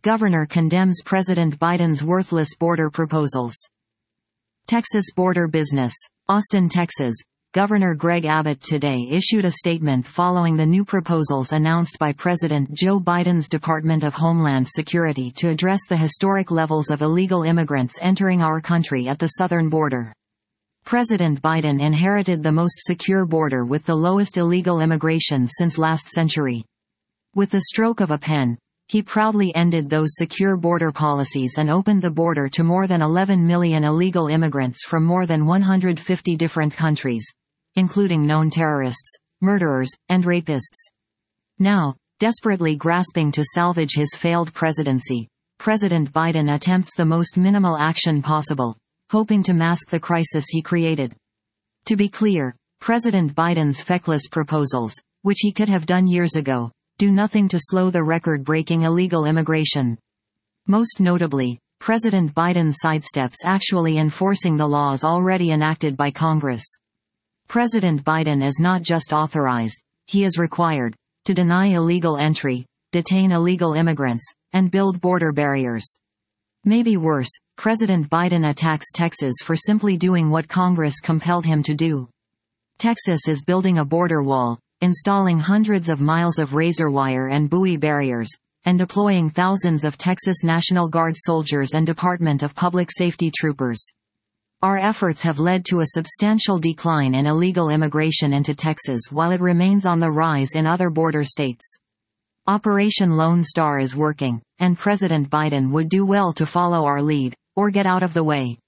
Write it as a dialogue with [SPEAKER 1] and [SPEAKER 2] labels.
[SPEAKER 1] Governor condemns President Biden's worthless border proposals. Texas border business. Austin, Texas. Governor Greg Abbott today issued a statement following the new proposals announced by President Joe Biden's Department of Homeland Security to address the historic levels of illegal immigrants entering our country at the southern border. President Biden inherited the most secure border with the lowest illegal immigration since last century. With the stroke of a pen, he proudly ended those secure border policies and opened the border to more than 11 million illegal immigrants from more than 150 different countries, including known terrorists, murderers, and rapists. Now, desperately grasping to salvage his failed presidency, President Biden attempts the most minimal action possible, hoping to mask the crisis he created. To be clear, President Biden's feckless proposals, which he could have done years ago, do nothing to slow the record-breaking illegal immigration. Most notably, President Biden sidesteps actually enforcing the laws already enacted by Congress. President Biden is not just authorized, he is required, to deny illegal entry, detain illegal immigrants, and build border barriers. Maybe worse, President Biden attacks Texas for simply doing what Congress compelled him to do. Texas is building a border wall, installing hundreds of miles of razor wire and buoy barriers, and deploying thousands of Texas National Guard soldiers and Department of Public Safety troopers. Our efforts have led to a substantial decline in illegal immigration into Texas while it remains on the rise in other border states. Operation Lone Star is working, and President Biden would do well to follow our lead, or get out of the way.